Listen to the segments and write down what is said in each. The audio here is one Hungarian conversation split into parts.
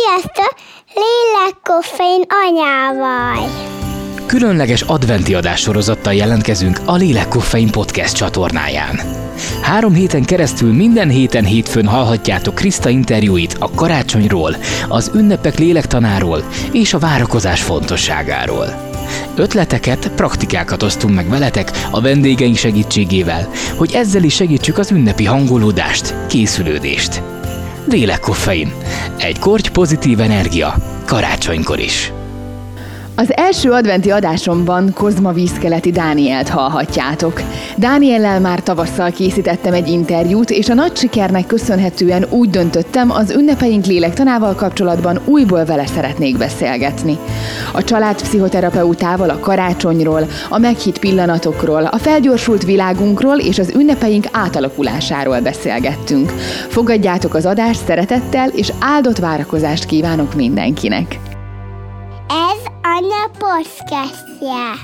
Sziasztok! Lélekkoffein anyával! Különleges adventi adássorozattal jelentkezünk a Lélekkoffein podcast csatornáján. 3 héten keresztül minden héten hétfőn hallhatjátok Kriszta interjúit a karácsonyról, az ünnepek lélektanáról és a várakozás fontosságáról. Ötleteket, praktikákat osztunk meg veletek a vendégeink segítségével, hogy ezzel is segítsük az ünnepi hangolódást, készülődést. Lélekkoffein. Egy korty pozitív energia. Karácsonykor is. Az első adventi adásomban Kozma Vízkeleti Dánielt hallhatjátok. Dániellel már tavasszal készítettem egy interjút, és a nagy sikernek köszönhetően úgy döntöttem, az ünnepeink lélektanával kapcsolatban újból vele szeretnék beszélgetni. A családpszichoterapeutával a karácsonyról, a meghitt pillanatokról, a felgyorsult világunkról és az ünnepeink átalakulásáról beszélgettünk. Fogadjátok az adást szeretettel, és áldott várakozást kívánok mindenkinek! Ez Anya podcastje.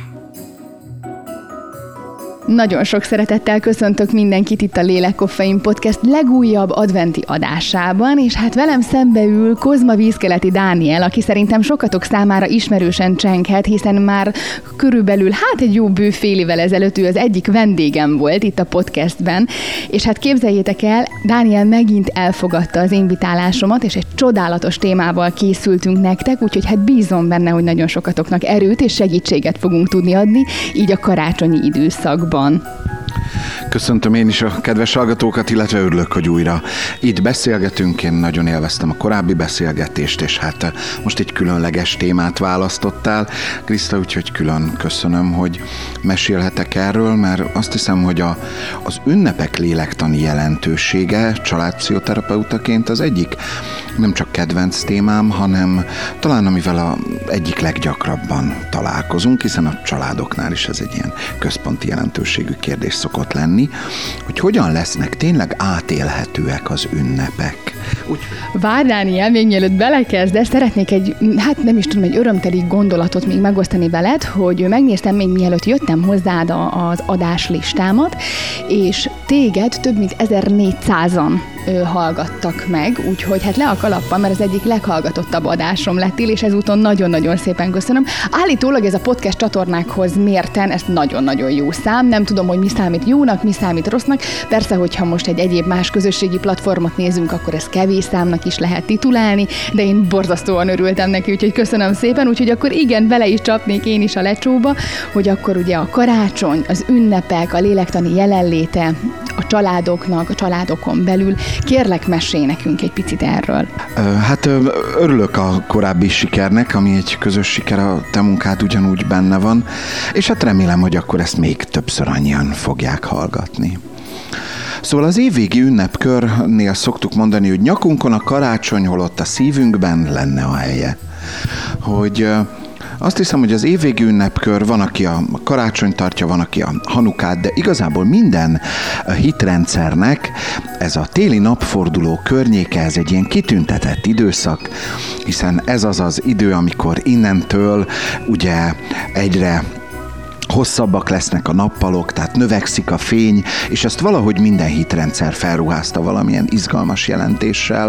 Nagyon sok szeretettel köszöntök mindenkit itt a Lélekkoffein podcast legújabb adventi adásában, és hát velem szembe ül Kozma Vízkeleti Dániel, aki szerintem sokatok számára ismerősen csenghet, hiszen már körülbelül egy jó bő fél évvel ezelőtt ő az egyik vendégem volt itt a podcastben, és hát képzeljétek el, Dániel megint elfogadta az invitálásomat, és egy csodálatos témával készültünk nektek, úgyhogy hát bízom benne, hogy nagyon sokatoknak erőt és segítséget fogunk tudni adni, így a karácsonyi időszakban. Köszöntöm én is a kedves hallgatókat, illetve örülök, hogy újra itt beszélgetünk. Én nagyon élveztem a korábbi beszélgetést, és hát most egy különleges témát választottál, Kriszta, úgyhogy külön köszönöm, hogy mesélhetek erről, mert azt hiszem, hogy az ünnepek lélektani jelentősége családpszichoterapeutaként az egyik nem csak kedvenc témám, hanem talán amivel egyik leggyakrabban találkozunk, hiszen a családoknál is ez egy ilyen központi jelentőségű kérdés szokott lenni, hogy hogyan lesznek tényleg átélhetőek az ünnepek. Várj, Dániel, még mielőtt belekezdesz, szeretnék egy örömteli gondolatot még megosztani veled, hogy megnéztem még mielőtt jöttem hozzád az adáslistámat, és téged több mint 1400-an hallgattak meg, úgyhogy hát le a kalappal, mert az egyik leghallgatottabb adásom lettél, és ezúton nagyon-nagyon szépen köszönöm. Állítólag ez a podcast csatornákhoz mérten, ez nagyon-nagyon jó szám, nem tudom, hogy mi számít jónak, mi számít rossznak, persze, hogyha most egy egyéb más közösségi platformot nézünk, akkor ez kevés számnak is lehet titulálni, de én borzasztóan örültem neki, úgyhogy köszönöm szépen, úgyhogy akkor igen, bele is csapnék én is a lecsóba, hogy akkor ugye a karácsony, az ünnepek, a lélektani jelenléte a családoknak, a családokon belül. Kérlek, mesélj nekünk egy picit erről. Hát örülök a korábbi sikernek, ami egy közös siker, a te munkád ugyanúgy benne van, és hát remélem, hogy akkor ezt még többször annyian fogják hallgatni. Szóval az évvégi ünnepkörnél szoktuk mondani, hogy nyakunkon a karácsony, holott a szívünkben lenne a helye. Hogy azt hiszem, hogy az évvégi ünnepkör, van, aki a karácsony tartja, van, aki a Hanukát, de igazából minden hitrendszernek ez a téli napforduló környéke, ez egy ilyen kitüntetett időszak, hiszen ez az idő, amikor innentől ugye egyre hosszabbak lesznek a nappalok, tehát növekszik a fény, és ezt valahogy minden hitrendszer felruházta valamilyen izgalmas jelentéssel.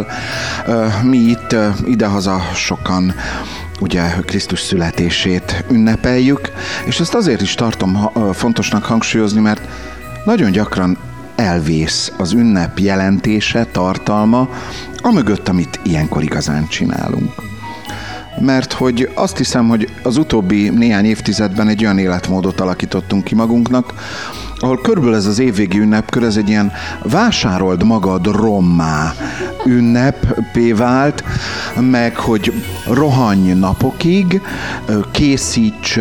Mi itt idehaza sokan ugye Krisztus születését ünnepeljük, és ezt azért is tartom fontosnak hangsúlyozni, mert nagyon gyakran elvész az ünnep jelentése, tartalma, amögött, amit ilyenkor igazán csinálunk. Mert hogy azt hiszem, hogy az utóbbi néhány évtizedben egy olyan életmódot alakítottunk ki magunknak, ahol körülbelül ez az évvégi ünnepkör, ez egy ilyen vásárold magad rommá ünneppé vált, meg hogy rohanj napokig, készíts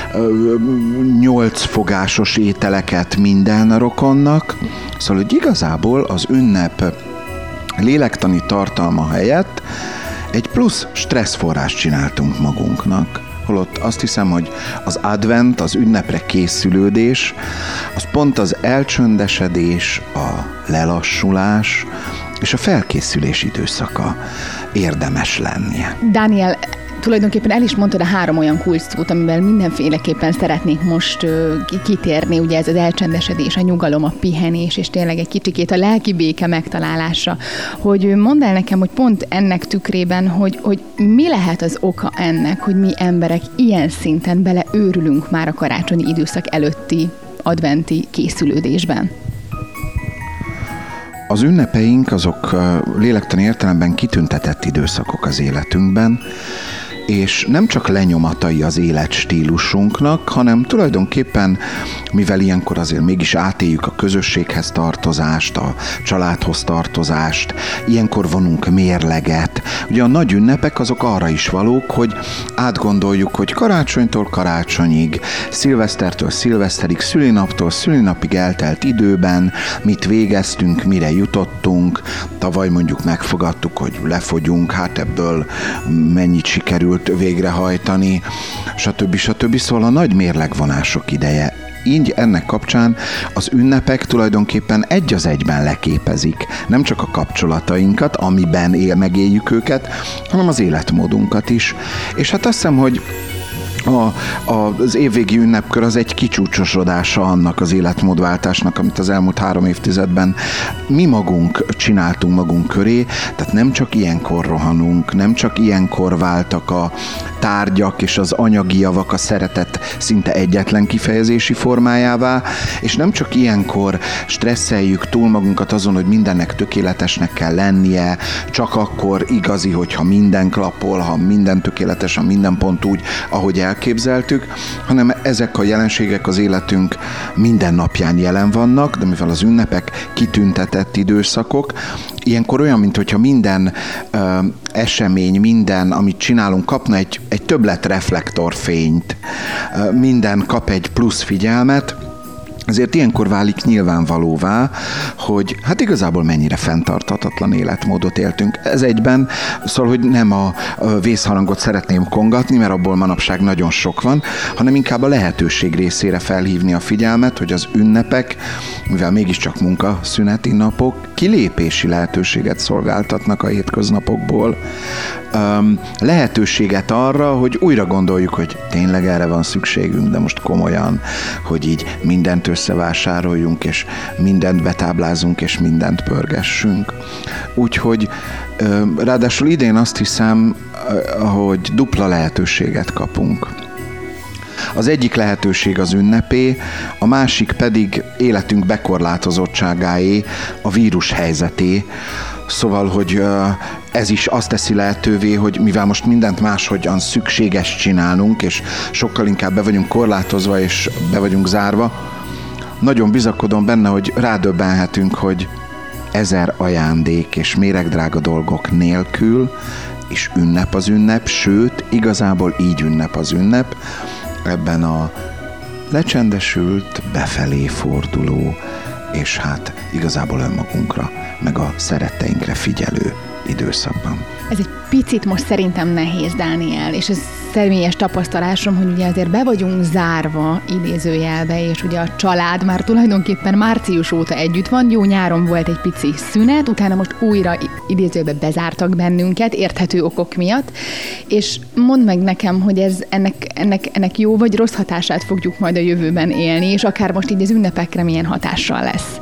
8 fogásos ételeket minden rokonnak. Szóval, hogy igazából az ünnep lélektani tartalma helyett egy plusz stresszforrást csináltunk magunknak. Holott azt hiszem, hogy az advent, az ünnepre készülődés, az pont az elcsöndesedés, a lelassulás és a felkészülés időszaka érdemes lennie. Dániel, Tulajdonképpen el is mondtad a 3 olyan kulcsszót, amivel mindenféleképpen szeretnék most kitérni, ugye ez az elcsendesedés, a nyugalom, a pihenés, és tényleg egy kicsikét a lelki béke megtalálása. Hogy mondd el nekem, hogy pont ennek tükrében, hogy mi lehet az oka ennek, hogy mi emberek ilyen szinten beleőrülünk már a karácsonyi időszak előtti adventi készülődésben? Az ünnepeink azok lélektani értelemben kitüntetett időszakok az életünkben, és nem csak lenyomatai az életstílusunknak, hanem tulajdonképpen, mivel ilyenkor azért mégis átéljük a közösséghez tartozást, a családhoz tartozást, ilyenkor vonunk mérleget. Ugye a nagy ünnepek azok arra is valók, hogy átgondoljuk, hogy karácsonytól karácsonyig, szilvesztertől szilveszterig, szülinaptól szülinapig eltelt időben mit végeztünk, mire jutottunk, tavaly mondjuk megfogadtuk, hogy lefogyunk, hát ebből mennyit sikerült végrehajtani, stb. Szóval a nagy mérlegvonások ideje. Így ennek kapcsán az ünnepek tulajdonképpen egy az egyben leképezik. Nem csak a kapcsolatainkat, amiben megéljük őket, hanem az életmódunkat is. És hát azt hiszem, hogy az évvégi ünnepkör az egy kicsúcsosodása annak az életmódváltásnak, amit az elmúlt 3 évtizedben mi magunk csináltunk magunk köré, tehát nem csak ilyenkor rohanunk, nem csak ilyenkor váltak a tárgyak és az anyagi javak a szeretet szinte egyetlen kifejezési formájává, és nem csak ilyenkor stresszeljük túl magunkat azon, hogy mindennek tökéletesnek kell lennie, csak akkor igazi, hogyha minden klappol, ha minden tökéletes, ha minden pont úgy, ahogy elképzeltük, hanem ezek a jelenségek az életünk minden napján jelen vannak, de mivel az ünnepek kitüntetett időszakok, ilyenkor olyan, mintha minden esemény, minden, amit csinálunk, kapna egy többlet reflektorfényt, minden kap egy plusz figyelmet, ezért ilyenkor válik nyilvánvalóvá, hogy hát igazából mennyire fenntarthatatlan életmódot éltünk. Ez egyben, szóval, hogy nem a vészharangot szeretném kongatni, mert abból manapság nagyon sok van, hanem inkább a lehetőség részére felhívni a figyelmet, hogy az ünnepek, mivel mégiscsak munkaszüneti napok, kilépési lehetőséget szolgáltatnak a hétköznapokból, lehetőséget arra, hogy újra gondoljuk, hogy tényleg erre van szükségünk, de most komolyan, hogy így mindent összevásároljunk, és mindent betáblázunk, és mindent pörgessünk. Úgyhogy ráadásul idén azt hiszem, hogy dupla lehetőséget kapunk. Az egyik lehetőség az ünnepé, a másik pedig életünk bekorlátozottságáé, a vírus helyzeté. Szóval, hogy ez is azt teszi lehetővé, hogy mivel most mindent máshogyan szükséges csinálnunk, és sokkal inkább be vagyunk korlátozva, és be vagyunk zárva, nagyon bizakodom benne, hogy rádöbbenhetünk, hogy 1000 ajándék és méregdrága dolgok nélkül is ünnep az ünnep, sőt, igazából így ünnep az ünnep, ebben a lecsendesült, befelé forduló, és hát igazából önmagunkra, meg a szeretteinkre figyelő időszakban. Ez egy picit most szerintem nehéz, Dániel, és ez személyes tapasztalásom, hogy ugye azért be vagyunk zárva idézőjelbe, és ugye a család már tulajdonképpen március óta együtt van, jó, nyáron volt egy pici szünet, utána most újra idézőjelbe bezártak bennünket, érthető okok miatt, és mondd meg nekem, hogy ez ennek jó vagy rossz hatását fogjuk majd a jövőben élni, és akár most így az ünnepekre milyen hatással lesz.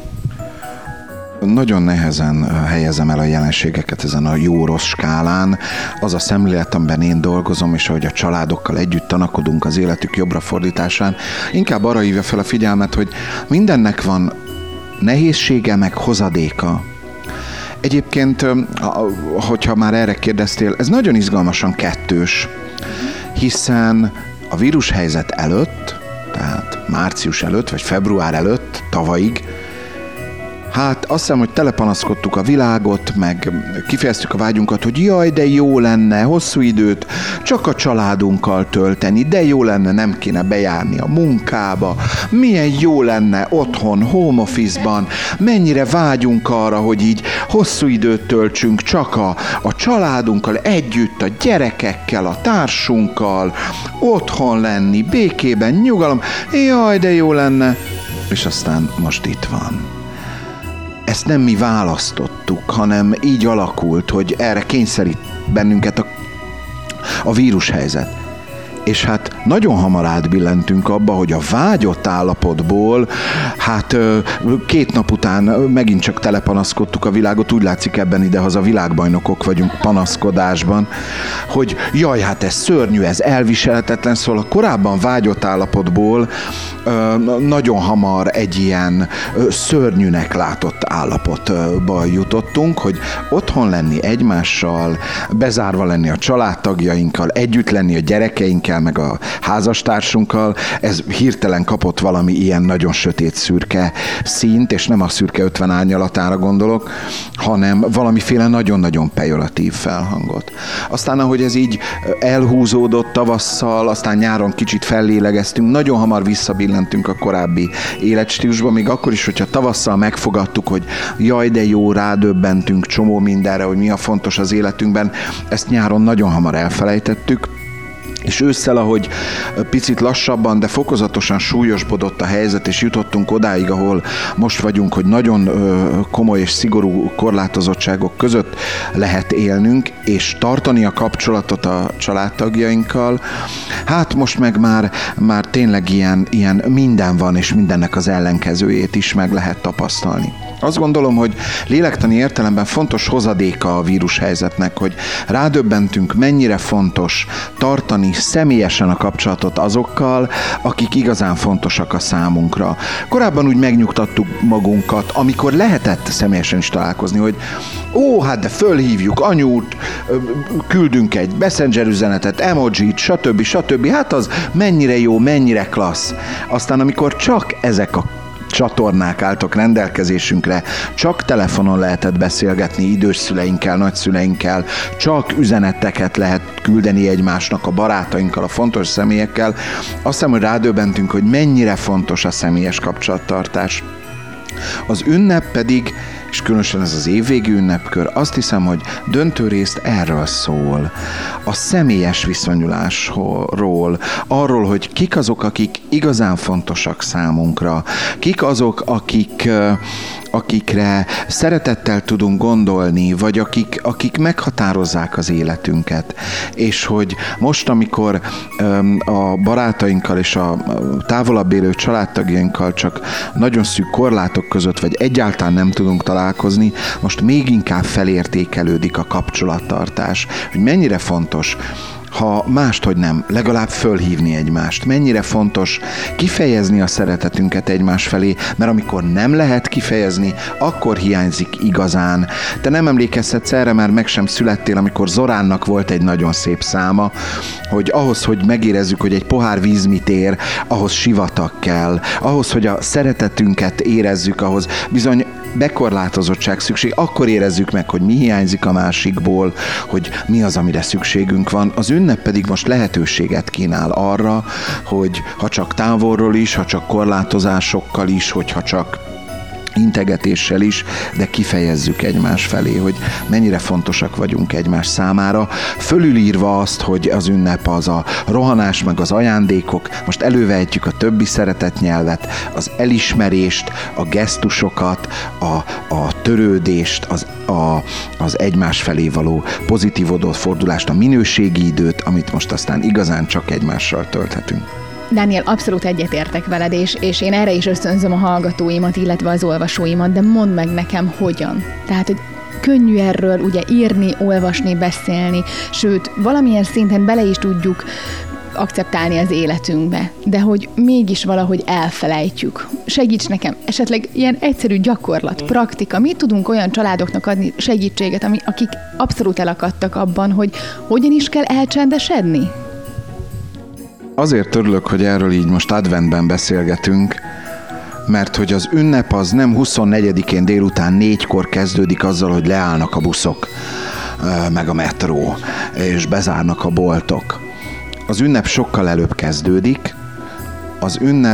Nagyon nehezen helyezem el a jelenségeket ezen a jó-rossz skálán. Az a szemlélet, amiben én dolgozom, és ahogy a családokkal együtt tanakodunk az életük jobbra fordításán, inkább arra hívja fel a figyelmet, hogy mindennek van nehézsége, meg hozadéka. Egyébként, hogyha már erre kérdeztél, ez nagyon izgalmasan kettős, hiszen a vírushelyzet előtt, tehát március előtt, vagy február előtt, tavalyig, hát azt hiszem, hogy telepanaszkodtuk a világot, meg kifejeztük a vágyunkat, hogy jaj, de jó lenne hosszú időt csak a családunkkal tölteni, de jó lenne, nem kéne bejárni a munkába, milyen jó lenne otthon, home office-ban, mennyire vágyunk arra, hogy így hosszú időt töltsünk csak a családunkkal, együtt, a gyerekekkel, a társunkkal, otthon lenni, békében, nyugalom, jaj, de jó lenne, és aztán most itt van. Ezt nem mi választottuk, hanem így alakult, hogy erre kényszerít bennünket a vírushelyzet. És hát nagyon hamar átbillentünk abba, hogy a vágyott állapotból, hát 2 nap után megint csak telepanaszkodtuk a világot, úgy látszik ebben idehaza világbajnokok vagyunk panaszkodásban, hogy jaj, hát ez szörnyű, ez elviselhetetlen, szóval a korábban vágyott állapotból nagyon hamar egy ilyen szörnyűnek látott állapotba jutottunk, hogy otthon lenni egymással, bezárva lenni a családtagjainkkal, együtt lenni a gyerekeinkkel, meg a házastársunkkal, ez hirtelen kapott valami ilyen nagyon sötét szürke színt, és nem a szürke 50 árnyalatára gondolok, hanem valamiféle nagyon-nagyon pejoratív felhangot. Aztán, ahogy ez így elhúzódott tavasszal, aztán nyáron kicsit fellélegeztünk, nagyon hamar visszabillentünk a korábbi életstílusba, még akkor is, hogyha tavasszal megfogadtuk, hogy jaj, de jó, rádöbbentünk csomó mindenre, hogy mi a fontos az életünkben, ezt nyáron nagyon hamar elfelejtettük, és ősszel, ahogy picit lassabban, de fokozatosan súlyosbodott a helyzet, és jutottunk odáig, ahol most vagyunk, hogy nagyon komoly és szigorú korlátozottságok között lehet élnünk, és tartani a kapcsolatot a családtagjainkkal, hát most meg már tényleg ilyen minden van, és mindennek az ellenkezőjét is meg lehet tapasztalni. Azt gondolom, hogy lélektani értelemben fontos hozadéka a vírushelyzetnek, hogy rádöbbentünk, mennyire fontos tartani személyesen a kapcsolatot azokkal, akik igazán fontosak a számunkra. Korábban úgy megnyugtattuk magunkat, amikor lehetett személyesen is találkozni, hogy hát de fölhívjuk anyút, küldünk egy messenger üzenetet, emojit, stb. Hát az mennyire jó, mennyire klassz. Aztán amikor csak ezek a csatornák álltak rendelkezésünkre, csak telefonon lehetett beszélgetni idős szüleinkkel, nagyszüleinkkel, csak üzeneteket lehet küldeni egymásnak, a barátainkkal, a fontos személyekkel. Azt hiszem, hogy rádöbbentünk, hogy mennyire fontos a személyes kapcsolattartás. Az ünnep pedig, és különösen ez az évvégi ünnepkör, azt hiszem, hogy döntő részt erről szól. A személyes viszonyulásról, arról, hogy kik azok, akik igazán fontosak számunkra, kik azok, akikre szeretettel tudunk gondolni, vagy akik meghatározzák az életünket. És hogy most, amikor a barátainkkal és a távolabb élő családtagjainkkal csak nagyon szűk korlátok között, vagy egyáltalán nem tudunk találkozni, most még inkább felértékelődik a kapcsolattartás, hogy mennyire fontos, ha máshogy nem, legalább fölhívni egymást. Mennyire fontos kifejezni a szeretetünket egymás felé, mert amikor nem lehet kifejezni, akkor hiányzik igazán. Te nem emlékezhetsz erre, mert meg sem születtél, amikor Zoránnak volt egy nagyon szép száma, hogy ahhoz, hogy megérezzük, hogy egy pohár víz mit ér, ahhoz sivatag kell. Ahhoz, hogy a szeretetünket érezzük, ahhoz bizony bekorlátozottság szükség, akkor érezzük meg, hogy mi hiányzik a másikból, hogy mi az, amire szükségünk van. Az ünnep pedig most lehetőséget kínál arra, hogy ha csak távolról is, ha csak korlátozásokkal is, hogyha csak integetéssel is, de kifejezzük egymás felé, hogy mennyire fontosak vagyunk egymás számára, fölülírva azt, hogy az ünnep az a rohanás, meg az ajándékok, most elővehetjük a többi szeretetnyelvet, az elismerést, a gesztusokat, a törődést, az egymás felé való pozitív odafordulásst, a minőségi időt, amit most aztán igazán csak egymással tölthetünk. Dániel, abszolút egyetértek veled, és én erre is ösztönzöm a hallgatóimat, illetve az olvasóimat, de mondd meg nekem, hogyan. Tehát, hogy könnyű erről ugye írni, olvasni, beszélni, sőt, valamilyen szinten bele is tudjuk akceptálni az életünkbe, de hogy mégis valahogy elfelejtjük. Segíts nekem, esetleg ilyen egyszerű gyakorlat, praktika, mit tudunk olyan családoknak adni segítséget, akik abszolút elakadtak abban, hogy hogyan is kell elcsendesedni? Azért örülök, hogy erről így most adventben beszélgetünk, mert hogy az ünnep az nem 24-én délután 4-kor kezdődik azzal, hogy leállnak a buszok, meg a metró, és bezárnak a boltok. Az ünnep sokkal előbb kezdődik, az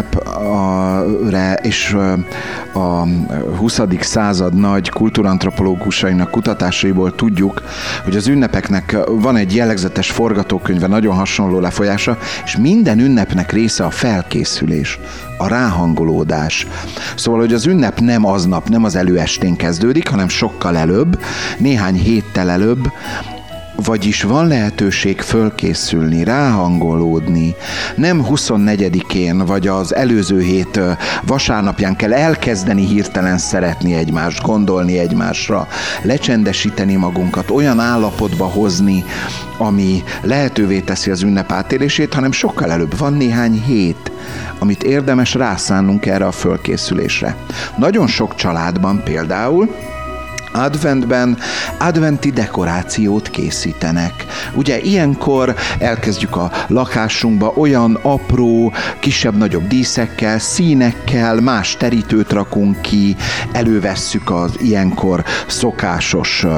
ünnepre és a 20. század nagy kultúrantropológusainak kutatásaiból tudjuk, hogy az ünnepeknek van egy jellegzetes forgatókönyve, nagyon hasonló lefolyása, és minden ünnepnek része a felkészülés, a ráhangolódás. Szóval, hogy az ünnep nem aznap, nem az előestén kezdődik, hanem sokkal előbb, néhány héttel előbb, Vagyis van lehetőség fölkészülni, ráhangolódni. Nem 24-én vagy az előző hét vasárnapján kell elkezdeni hirtelen szeretni egymást, gondolni egymásra, lecsendesíteni magunkat, olyan állapotba hozni, ami lehetővé teszi az ünnep átélését, hanem sokkal előbb van néhány hét, amit érdemes rászánnunk erre a fölkészülésre. Nagyon sok családban például adventben adventi dekorációt készítenek. Ugye ilyenkor elkezdjük a lakásunkba olyan apró, kisebb-nagyobb díszekkel, színekkel, más terítőt rakunk ki, elővesszük az ilyenkor szokásos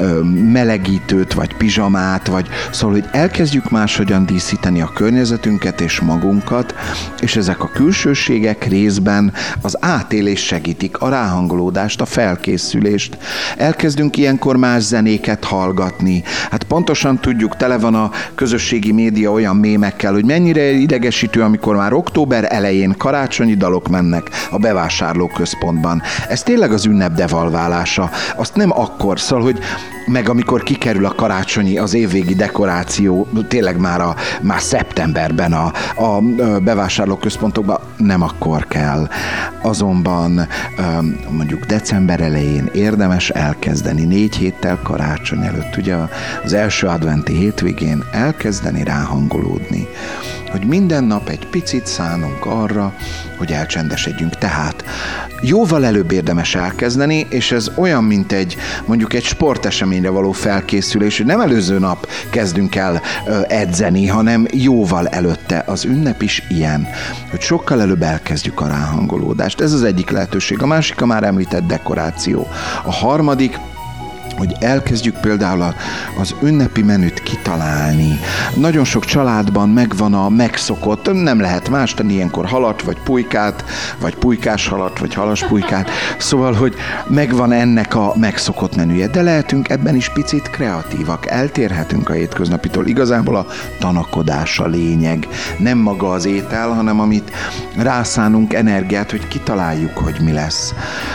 melegítőt, vagy pizsamát, vagy szóval, hogy elkezdjük máshogyan díszíteni a környezetünket és magunkat, és ezek a külsőségek részben az átélést segítik, a ráhangolódást, a felkészülést. Elkezdünk ilyenkor más zenéket hallgatni. Hát pontosan tudjuk, tele van a közösségi média olyan mémekkel, hogy mennyire idegesítő, amikor már október elején karácsonyi dalok mennek a bevásárlóközpontban. Ez tényleg az ünnep devalválása. Azt nem akkor, szóval, hogy meg amikor kikerül a karácsonyi, az évvégi dekoráció, tényleg már szeptemberben a bevásárlóközpontokban, nem akkor kell. Azonban mondjuk december elején érdemes elkezdeni 4 héttel karácsony előtt, ugye az első adventi hétvégén elkezdeni ráhangolódni, hogy minden nap egy picit szánunk arra, hogy elcsendesedjünk. Tehát jóval előbb érdemes elkezdeni, és ez olyan, mint mondjuk egy sporteseményre való felkészülés, hogy nem előző nap kezdünk el edzeni, hanem jóval előtte. Az ünnep is ilyen, hogy sokkal előbb elkezdjük a ráhangolódást. Ez az egyik lehetőség. A másik a már említett dekoráció. A harmadik, hogy elkezdjük például az ünnepi menüt kitalálni. Nagyon sok családban megvan a megszokott, nem lehet más tenni ilyenkor halat, vagy pulykát, vagy pulykás halat, vagy halas pulykát. Szóval, hogy megvan ennek a megszokott menüje, de lehetünk ebben is picit kreatívak, eltérhetünk a hétköznapitól. Igazából a tanakodás a lényeg. Nem maga az étel, hanem amit rászánunk energiát, hogy kitaláljuk, hogy mi lesz.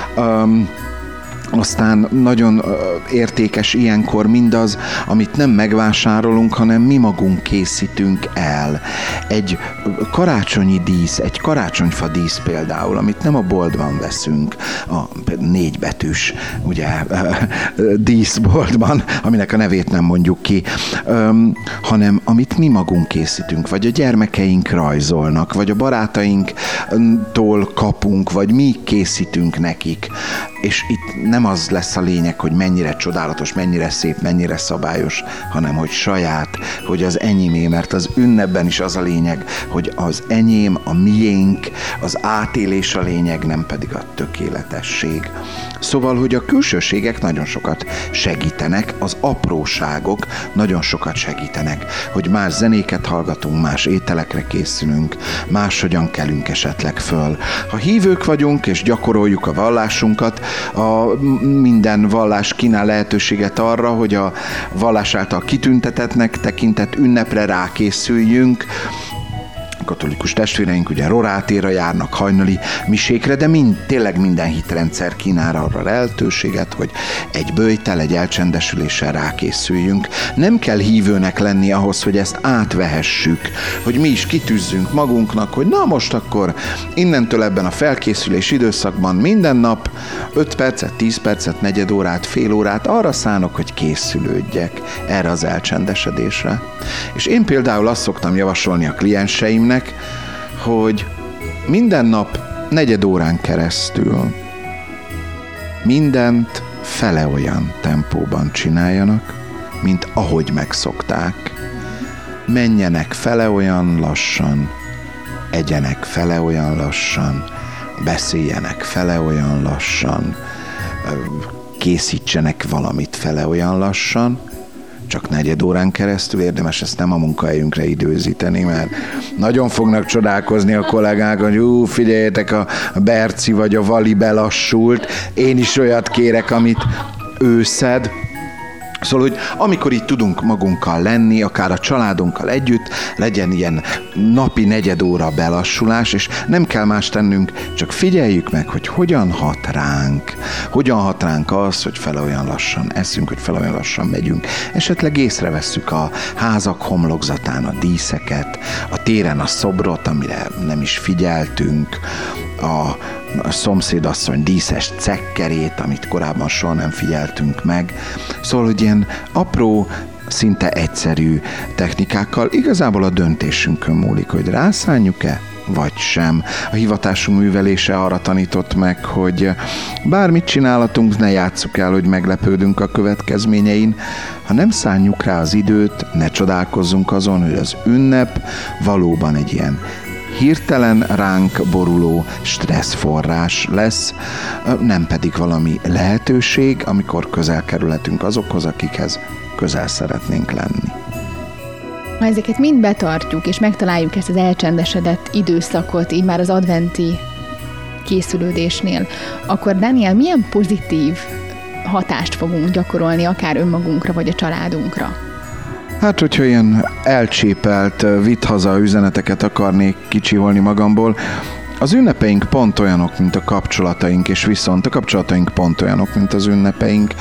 Aztán nagyon értékes ilyenkor mindaz, amit nem megvásárolunk, hanem mi magunk készítünk el. Egy karácsonyi dísz, egy karácsonyfa dísz például, amit nem a boltban veszünk, a 4 betűs ugye, díszboltban, aminek a nevét nem mondjuk ki, hanem amit mi magunk készítünk, vagy a gyermekeink rajzolnak, vagy a barátainktól kapunk, vagy mi készítünk nekik. És itt nem az lesz a lényeg, hogy mennyire csodálatos, mennyire szép, mennyire szabályos, hanem hogy saját, hogy az enyémé, mert az ünnepben is az a lényeg, hogy az enyém, a miénk, az átélés a lényeg, nem pedig a tökéletesség. Szóval, hogy a külsőségek nagyon sokat segítenek, az apróságok nagyon sokat segítenek, hogy más zenéket hallgatunk, más ételekre készülünk, máshogyan kelünk esetleg föl. Ha hívők vagyunk és gyakoroljuk a vallásunkat, minden vallás kínál lehetőséget arra, hogy a vallás által kitüntetettnek tekintett ünnepre rákészüljünk. Katolikus testvéreink ugye rorátéra járnak, hajnali misékre, de tényleg minden hitrendszer kínál arra lehetőséget, hogy egy böjtel, egy elcsendesüléssel rákészüljünk. Nem kell hívőnek lenni ahhoz, hogy ezt átvehessük, hogy mi is kitűzzünk magunknak, hogy na most akkor innentől ebben a felkészülés időszakban minden nap 5 percet, 10 percet, negyed órát, fél órát arra szánok, hogy készülődjek erre az elcsendesedésre. És én például azt szoktam javasolni a klienseimnek, hogy minden nap negyed órán keresztül mindent fele olyan tempóban csináljanak, mint ahogy megszokták. Menjenek fele olyan lassan, egyenek fele olyan lassan, beszéljenek fele olyan lassan, készítsenek valamit fele olyan lassan, csak negyed órán keresztül. Érdemes ezt nem a munkahelyünkre időzíteni, mert nagyon fognak csodálkozni a kollégák, hogy figyeljetek, a Berci vagy a Vali belassult, én is olyat kérek, amit ő szed, Szóval, hogy amikor itt tudunk magunkkal lenni, akár a családunkkal együtt, legyen ilyen napi 4 óra belassulás, és nem kell más tennünk, csak figyeljük meg, hogy hogyan hat ránk az, hogy fele olyan lassan eszünk, hogy fele olyan lassan megyünk. Esetleg észrevesszük a házak homlokzatán a díszeket, a téren a szobrot, amire nem is figyeltünk, a szomszédasszony díszes cekkerét, amit korábban soha nem figyeltünk meg. Szóval, hogy ilyen apró, szinte egyszerű technikákkal igazából a döntésünkön múlik, hogy rászánjuk-e, vagy sem. A hivatásunk művelése arra tanított meg, hogy bármit csinálatunk, ne játsszuk el, hogy meglepődünk a következményein. Ha nem szánjuk rá az időt, ne csodálkozzunk azon, hogy az ünnep valóban egy ilyen hirtelen ránk boruló stresszforrás lesz, nem pedig valami lehetőség, amikor közel kerülhetünk azokhoz, akikhez közel szeretnénk lenni. Ha ezeket mind betartjuk, és megtaláljuk ezt az elcsendesedett időszakot, így már az adventi készülődésnél, akkor Dániel, milyen pozitív hatást fogunk gyakorolni akár önmagunkra, vagy a családunkra? Hát, hogyha ilyen elcsépelt, vitt haza üzeneteket akarnék kicsiholni magamból, az ünnepeink pont olyanok, mint a kapcsolataink, és viszont a kapcsolataink pont olyanok, mint az ünnepeink.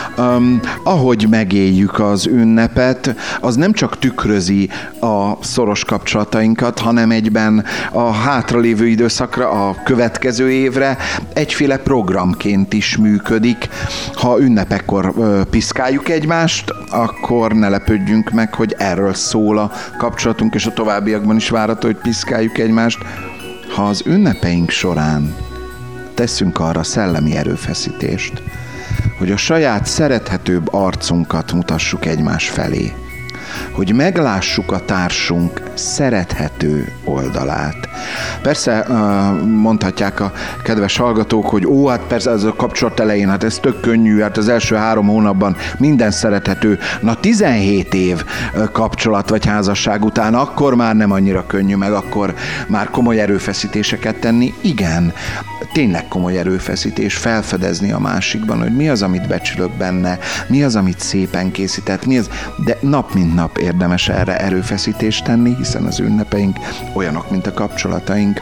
Ahogy megéljük az ünnepet, az nem csak tükrözi a szoros kapcsolatainkat, hanem egyben a hátralévő időszakra, a következő évre egyféle programként is működik. Ha ünnepekkor piszkáljuk egymást, akkor ne lepődjünk meg, hogy erről szól a kapcsolatunk, és a továbbiakban is várható, hogy piszkáljuk egymást. Ha az ünnepeink során teszünk arra szellemi erőfeszítést, hogy a saját szerethetőbb arcunkat mutassuk egymás felé, hogy meglássuk a társunk szerethető oldalát. Persze mondhatják a kedves hallgatók, hogy hát persze ez a kapcsolat elején, hát ez tök könnyű, hát az első 3 hónapban minden szerethető. Na 17 év kapcsolat vagy házasság után akkor már nem annyira könnyű, meg akkor már komoly erőfeszítéseket tenni. Igen, tényleg komoly erőfeszítés felfedezni a másikban, hogy mi az, amit becsülök benne, mi az, amit szépen készített, mi az, de nap mint nap érdemes erre erőfeszítést tenni, hiszen az ünnepeink olyanok, mint a kapcsolataink.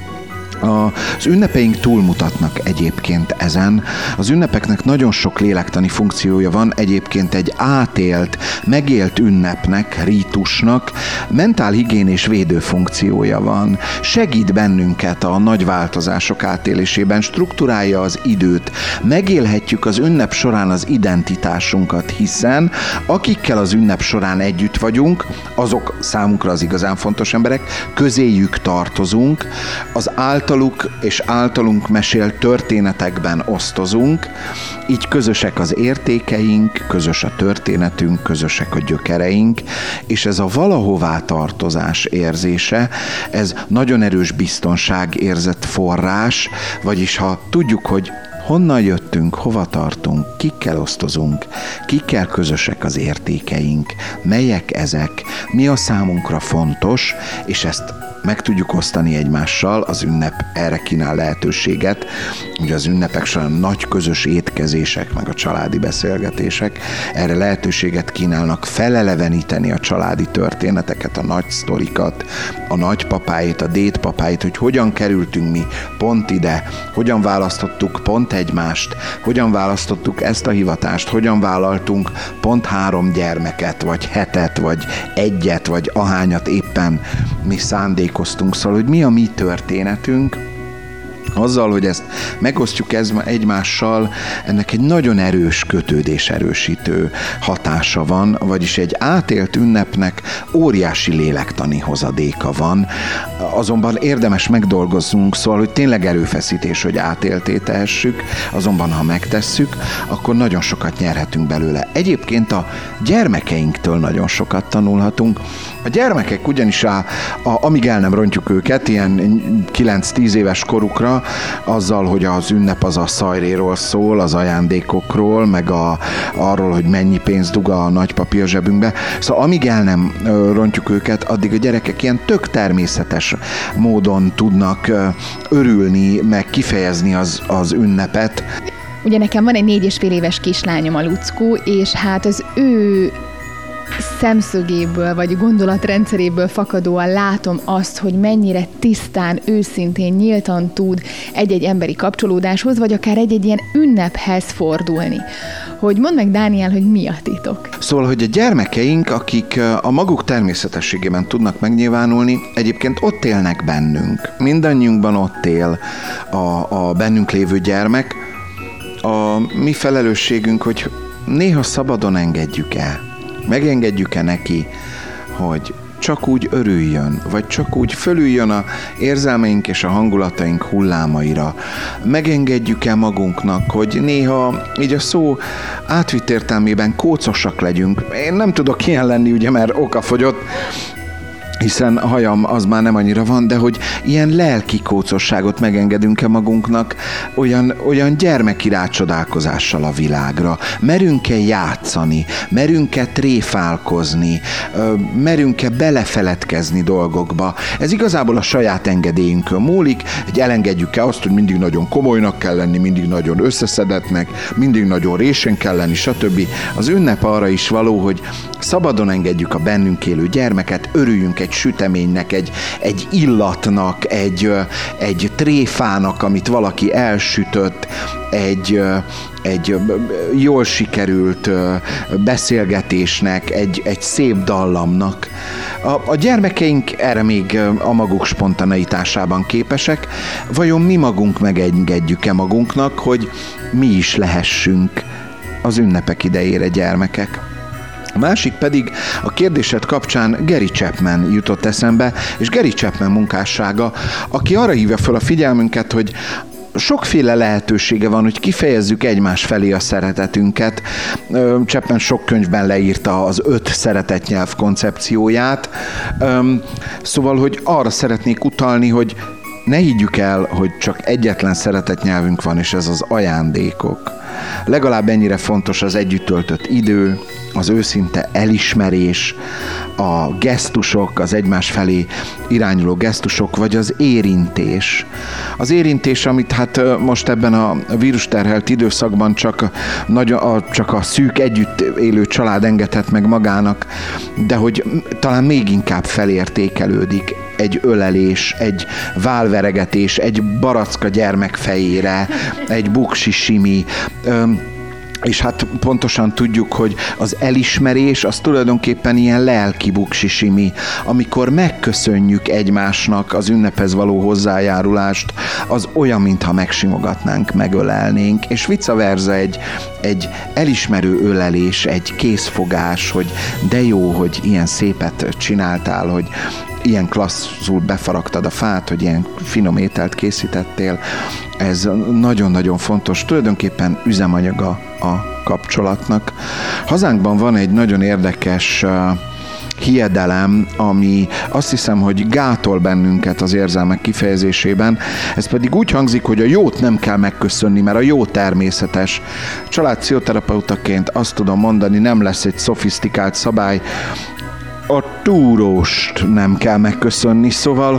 Az ünnepeink túlmutatnak egyébként ezen. Az ünnepeknek nagyon sok lélektani funkciója van, egyébként egy átélt, megélt ünnepnek, rítusnak, mentálhigiénés védő funkciója van. Segít bennünket a nagy változások átélésében, strukturálja az időt. Megélhetjük az ünnep során az identitásunkat, hiszen akikkel az ünnep során együtt vagyunk, azok számunkra az igazán fontos emberek, közéjük tartozunk, az általuk és általunk mesélt történetekben osztozunk, így közösek az értékeink, közös a történetünk, közösek a gyökereink, és ez a valahová tartozás érzése, ez nagyon erős biztonságérzet forrás, vagyis ha tudjuk, hogy honnan jöttünk, hova tartunk, kikkel osztozunk, kikkel közösek az értékeink, melyek ezek, mi a számunkra fontos, és ezt meg tudjuk osztani egymással, az ünnep erre kínál lehetőséget. Ugye az ünnepek során nagy közös étkezések, meg a családi beszélgetések erre lehetőséget kínálnak feleleveníteni a családi történeteket, a nagy sztorikat, a nagypapáit, a dédpapáit, hogy hogyan kerültünk mi pont ide, hogyan választottuk pont egymást, hogyan választottuk ezt a hivatást, hogyan vállaltunk pont 3 gyermeket, vagy 7, vagy 1, vagy ahányat éppen mi szándékoztunk, szóval, hogy mi a mi történetünk. Azzal, hogy ezt megosztjuk egymással, ennek egy nagyon erős kötődéserősítő hatása van, vagyis egy átélt ünnepnek óriási lélektani hozadéka van. Azonban érdemes megdolgoznunk, szóval, hogy tényleg erőfeszítés, hogy átélté tehessük, azonban ha megtesszük, akkor nagyon sokat nyerhetünk belőle. Egyébként a gyermekeinktől nagyon sokat tanulhatunk. A gyermekek ugyanis, amíg el nem rontjuk őket, ilyen 9-10 éves korukra, azzal, hogy az ünnep az a szajréról szól, az ajándékokról, meg arról, hogy mennyi pénzt dug a nagypapi a zsebünkbe. Szóval amíg el nem rontjuk őket, addig a gyerekek ilyen tök természetes módon tudnak örülni, meg kifejezni az ünnepet. Ugye nekem van egy 4,5 éves kislányom, a Luckó, és hát az ő szemszögéből, vagy gondolatrendszeréből fakadóan látom azt, hogy mennyire tisztán, őszintén, nyíltan tud egy-egy emberi kapcsolódáshoz, vagy akár egy-egy ilyen ünnephez fordulni. Hogy mondd meg, Dániel, hogy mi a titok? Szóval, hogy a gyermekeink, akik a maguk természetességében tudnak megnyilvánulni, egyébként ott élnek bennünk. Mindannyiunkban ott él a bennünk lévő gyermek. A mi felelősségünk, hogy néha szabadon engedjük el. Megengedjük-e neki, hogy csak úgy örüljön, vagy csak úgy fölüljön a érzelmeink és a hangulataink hullámaira. Megengedjük-e magunknak, hogy néha így a szó átvitt értelmében kócosak legyünk. Én nem tudok ilyen lenni, ugye, mert okafogyott, hiszen a hajam az már nem annyira van, de hogy ilyen lelki kócosságot megengedünk-e magunknak, olyan gyermeki rácsodálkozással a világra. Merünk-e játszani, merünk-e tréfálkozni, merünk-e belefeledkezni dolgokba. Ez igazából a saját engedélyünkön múlik, hogy elengedjük-e azt, hogy mindig nagyon komolynak kell lenni, mindig nagyon összeszedetnek, mindig nagyon résen kell lenni, stb. Az ünnep arra is való, hogy szabadon engedjük a bennünk élő gyermeket, örüljünk egy süteménynek, egy illatnak, egy tréfának, amit valaki elsütött, egy jól sikerült beszélgetésnek, egy szép dallamnak. A gyermekeink erre még a maguk spontaneitásában képesek. Vajon mi magunk megengedjük-e magunknak, hogy mi is lehessünk az ünnepek idejére gyermekek? A másik pedig a kérdésed kapcsán Gary Chapman jutott eszembe, és Gary Chapman munkássága, aki arra hívja fel a figyelmünket, hogy sokféle lehetősége van, hogy kifejezzük egymás felé a szeretetünket. Chapman sok könyvben leírta az 5 szeretetnyelv koncepcióját, szóval, hogy arra szeretnék utalni, hogy ne higgyük el, hogy csak egyetlen szeretetnyelvünk van, és ez az ajándékok. Legalább ennyire fontos az együtt töltött idő, az őszinte elismerés, a gesztusok, az egymás felé irányuló gesztusok, vagy az érintés. Az érintés, amit hát most ebben a vírusterhelt időszakban csak a szűk együtt élő család engedhet meg magának, de hogy talán még inkább felértékelődik egy ölelés, egy válveregetés, egy baracka gyermek fejére, egy buksi simi, és hát pontosan tudjuk, hogy az elismerés az tulajdonképpen ilyen lelki buksisimi, amikor megköszönjük egymásnak az ünnephez való hozzájárulást, az olyan, mintha megsimogatnánk, megölelnénk, és vice versa egy elismerő ölelés, egy készfogás, hogy de jó, hogy ilyen szépet csináltál, hogy ilyen klasszul befaragtad a fát, hogy ilyen finom ételt készítettél. Ez nagyon-nagyon fontos, tulajdonképpen üzemanyaga a kapcsolatnak. Hazánkban van egy nagyon érdekes hiedelem, ami azt hiszem, hogy gátol bennünket az érzelmek kifejezésében. Ez pedig úgy hangzik, hogy a jót nem kell megköszönni, mert a jó természetes. Családpszichoterapeutaként azt tudom mondani, nem lesz egy szofisztikált szabály, a túróst nem kell megköszönni, szóval,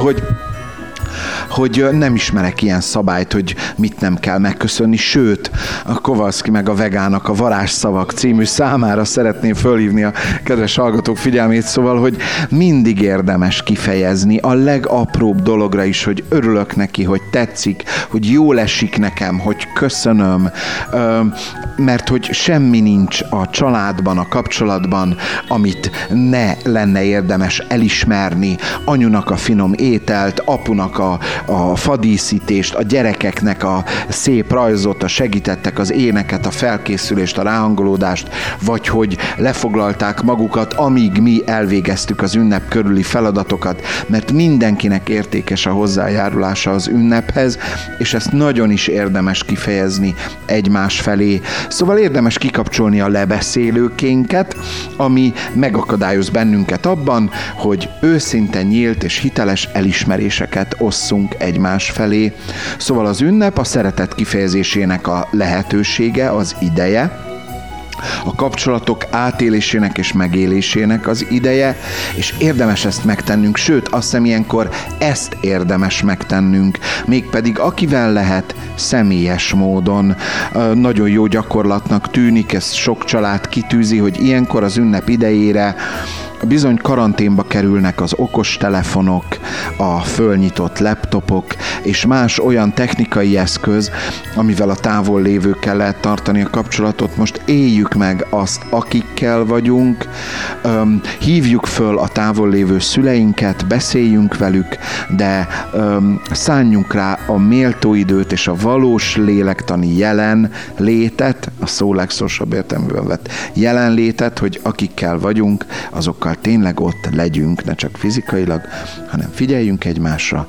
hogy nem ismerek ilyen szabályt, hogy mit nem kell megköszönni, sőt, a Kowalski meg a Vegának a Varázsszavak című számára szeretném fölhívni a kedves hallgatók figyelmét, szóval, hogy mindig érdemes kifejezni a legapróbb dologra is, hogy örülök neki, hogy tetszik, hogy jól esik nekem, hogy köszönöm, mert hogy semmi nincs a családban, a kapcsolatban, amit ne lenne érdemes elismerni, anyunak a finom ételt, apunak a fadíszítést, a gyerekeknek a szép rajzot, a segítettek az éneket, a felkészülést, a ráhangolódást, vagy hogy lefoglalták magukat, amíg mi elvégeztük az ünnep körüli feladatokat, mert mindenkinek értékes a hozzájárulása az ünnephez, és ezt nagyon is érdemes kifejezni egymás felé. Szóval érdemes kikapcsolni a lebeszélőkénket, ami megakadályoz bennünket abban, hogy őszinte, nyílt és hiteles elismeréseket osszunk egymás felé. Szóval az ünnep a szeretet kifejezésének a lehetősége, az ideje, a kapcsolatok átélésének és megélésének az ideje, és érdemes ezt megtennünk, sőt, azt hiszem ilyenkor ezt érdemes megtennünk, mégpedig akivel lehet, személyes módon. Nagyon jó gyakorlatnak tűnik, ezt sok család kitűzi, hogy ilyenkor az ünnep idejére bizony karanténba kerülnek az okostelefonok, a fölnyitott laptopok és más olyan technikai eszköz, amivel a távol lévőkkel lehet tartani a kapcsolatot. Most éljük meg azt, akikkel vagyunk, hívjuk föl a távol lévő szüleinket, beszéljünk velük, de szánjunk rá a méltó időt és a valós lélektani jelenlétet, a szó legszorosabb értelműben vett jelenlétet, hogy akikkel vagyunk, azokkal tényleg ott legyünk, ne csak fizikailag, hanem figyeljünk egymásra,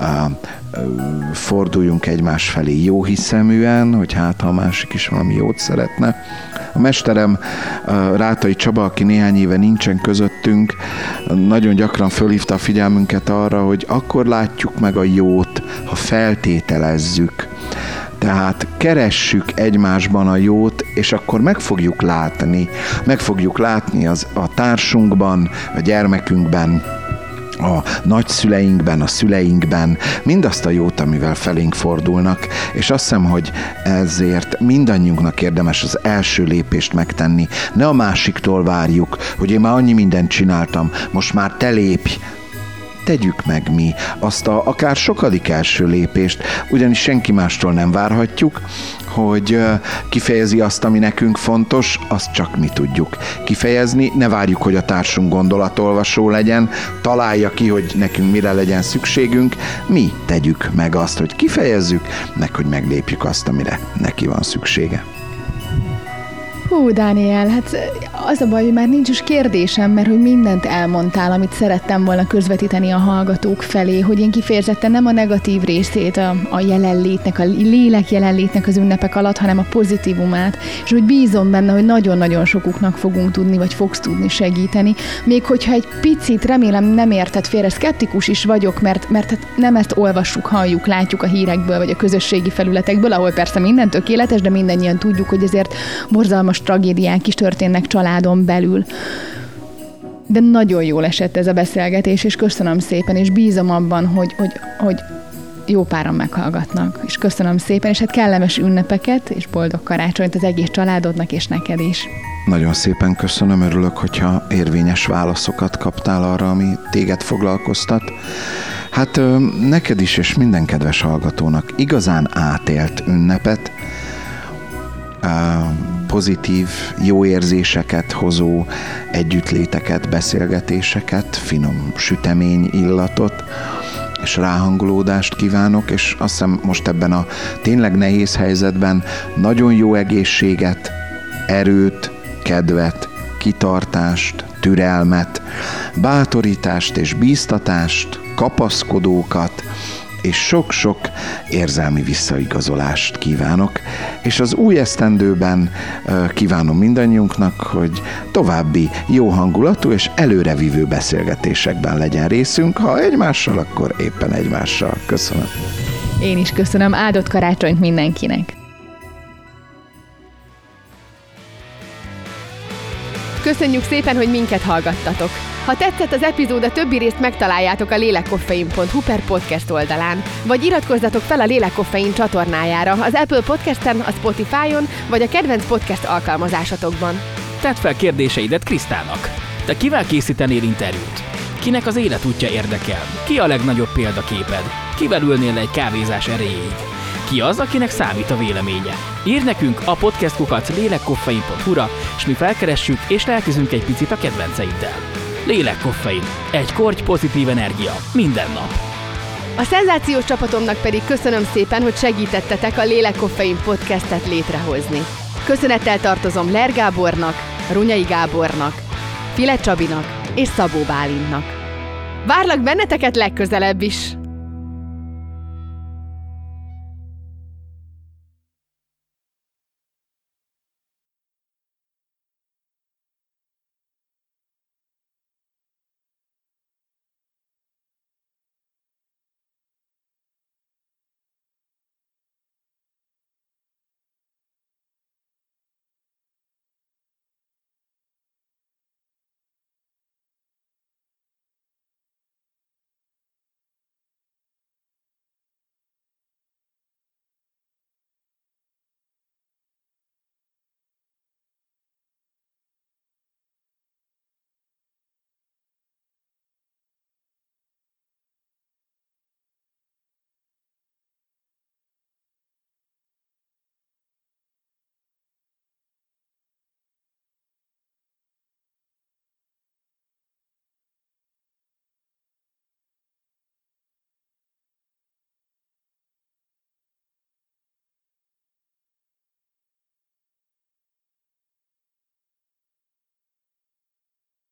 forduljunk egymás felé jóhiszeműen, hogy hát ha a másik is valami jót szeretne. A mesterem, Rátai Csaba, aki néhány éve nincsen közöttünk, nagyon gyakran fölhívta a figyelmünket arra, hogy akkor látjuk meg a jót, ha feltételezzük. Tehát keressük egymásban a jót, és akkor meg fogjuk látni a társunkban, a gyermekünkben, a nagyszüleinkben, a szüleinkben, mindazt a jót, amivel felénk fordulnak, és azt hiszem, hogy ezért mindannyiunknak érdemes az első lépést megtenni. Ne a másiktól várjuk, hogy én már annyi mindent csináltam, most már te lépj. Tegyük meg mi azt akár sokadik első lépést, ugyanis senki mástól nem várhatjuk, hogy kifejezi azt, ami nekünk fontos, azt csak mi tudjuk kifejezni. Ne várjuk, hogy a társunk gondolatolvasó legyen, találja ki, hogy nekünk mire legyen szükségünk. Mi tegyük meg azt, hogy kifejezzük, meg hogy meglépjük azt, amire neki van szüksége. Hú, Dániel, hát az a baj, hogy már nincs is kérdésem, mert hogy mindent elmondtál, amit szerettem volna közvetíteni a hallgatók felé, hogy én kifejezetten nem a negatív részét a jelenlétnek, a lélek jelenlétnek az ünnepek alatt, hanem a pozitívumát, és hogy bízom benne, hogy nagyon-nagyon sokuknak fogunk tudni, vagy fogsz tudni segíteni. Még hogyha egy picit, remélem nem érted félre, szkeptikus is vagyok, mert hát nem ezt olvassuk, halljuk, látjuk a hírekből, vagy a közösségi felületekből, ahol persze minden tökéletes, de mindannyian tudjuk, hogy ezért borzalmas tragédiák is történnek családon belül. De nagyon jól esett ez a beszélgetés, és köszönöm szépen, és bízom abban, hogy jó páran meghallgatnak. És köszönöm szépen, és hát kellemes ünnepeket, és boldog karácsonyt az egész családodnak, és neked is. Nagyon szépen köszönöm, örülök, hogyha érvényes válaszokat kaptál arra, ami téged foglalkoztat. Hát neked is, és minden kedves hallgatónak igazán átélt ünnepet, pozitív, jó érzéseket hozó együttléteket, beszélgetéseket, finom sütemény illatot, és ráhangolódást kívánok, és azt hiszem most ebben a tényleg nehéz helyzetben nagyon jó egészséget, erőt, kedvet, kitartást, türelmet, bátorítást és bíztatást, kapaszkodókat, és sok-sok érzelmi visszaigazolást kívánok, és az új esztendőben kívánom mindannyiunknak, hogy további jó hangulatú és előrevívő beszélgetésekben legyen részünk, ha egymással, akkor éppen egymással. Köszönöm. Én is köszönöm, áldott karácsonyt mindenkinek! Köszönjük szépen, hogy minket hallgattatok! Ha tetszett az epizód, a többi részt megtaláljátok a lélekkoffein.hu/podcast oldalán, vagy iratkozzatok fel a Lélekkoffein csatornájára az Apple Podcasten, a Spotify-on, vagy a kedvenc podcast alkalmazásatokban. Tedd fel kérdéseidet Krisztának. Te kivel készítenél interjút? Kinek az életútja érdekel? Ki a legnagyobb példaképed? Kivel ülnél le egy kávézás erejéig? Ki az, akinek számít a véleménye? Írd nekünk a podcast@lélekkoffein.hu-ra, és mi felkeressük és lelkizünk egy picit a kedvenceiddel. Lélekkoffein. Egy korty pozitív energia. Minden nap. A szenzációs csapatomnak pedig köszönöm szépen, hogy segítettetek a Lélekkoffein podcastet létrehozni. Köszönettel tartozom Ler Gábornak, Runyai Gábornak, File Csabinak és Szabó Bálintnak. Várlak benneteket legközelebb is!